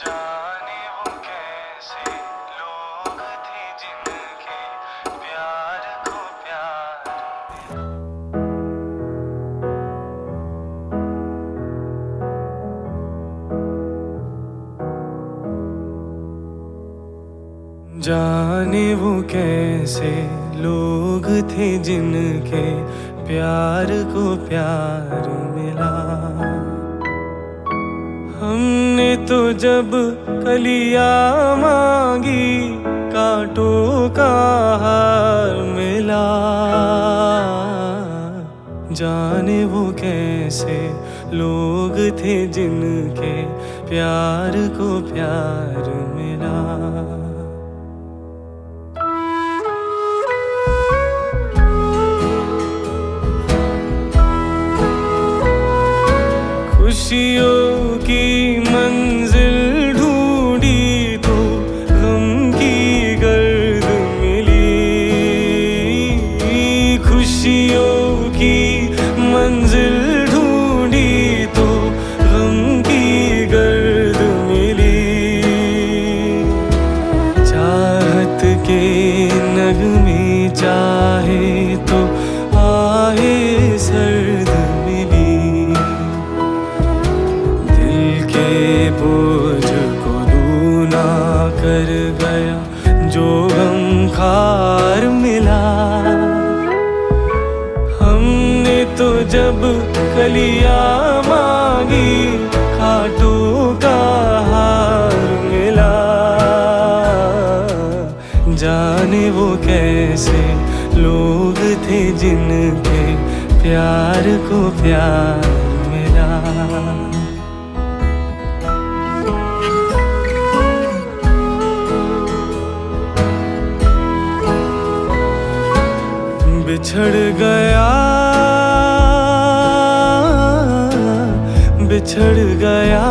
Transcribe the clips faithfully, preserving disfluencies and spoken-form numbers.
जाने वो कैसे लोग थे जिनके प्यार को प्यार जाने वो कैसे लोग थे जिनके प्यार को प्यार मिला। हमने तो जब कलियां मांगी कांटों का हार मिला। जाने वो कैसे लोग थे जिनके प्यार को प्यार मिला। खुशियों की मंजिल ढूंढी तो गम की गर्द मिली। खुशियों की मंजिल ढूंढी तो गम की गर्द मिली। चाहत के नगमे चाहे तो आहे सर्द मिली। बोझ को दूना कर गया जो गम खार मिला। हमने तो जब कलियां मांगी कांटों का हार मिला। जाने वो कैसे लोग थे जिनके प्यार को प्यार मिला। बिछड़ गया बिछड़ गया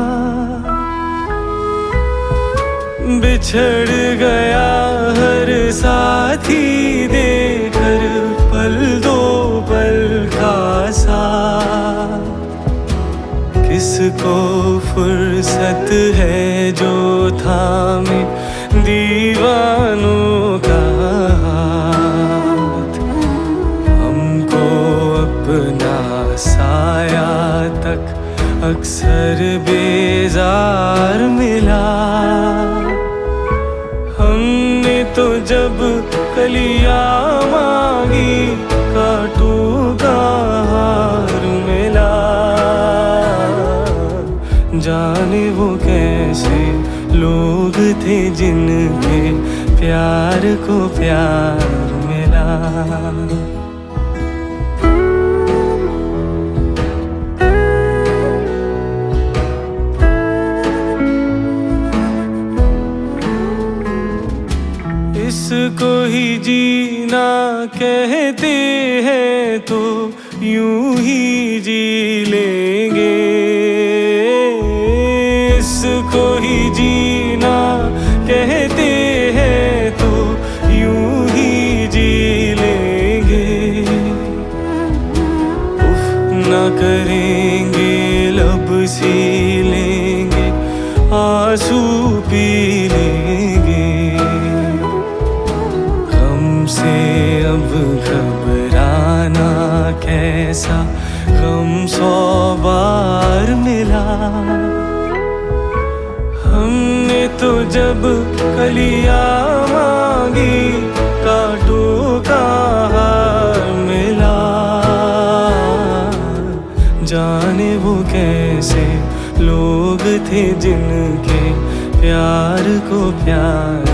बिछड़ गया हर साथी देकर पल दो पल का साथ। किसको फुर्सत है जो थामे दीवानों का अपना साया तक अक्सर बेजार मिला। हमने तो जब कलियां मांगी कांटों का हार मिला। जाने वो कैसे लोग थे जिनके प्यार को प्यार मिला। इसको ही जीना कहते हैं तो यूं ही जी लेंगे। इसको ही जीना कहते हैं तो यूं ही जी लेंगे। उफ न करेंगे लब सी लेंगे आंसू पी लेंगे। से अब घबराना कैसा गम सौ बार मिला। हमने तो जब कलियां मांगी कांटों का हार मिला। जाने वो कैसे लोग थे जिनके प्यार को प्यार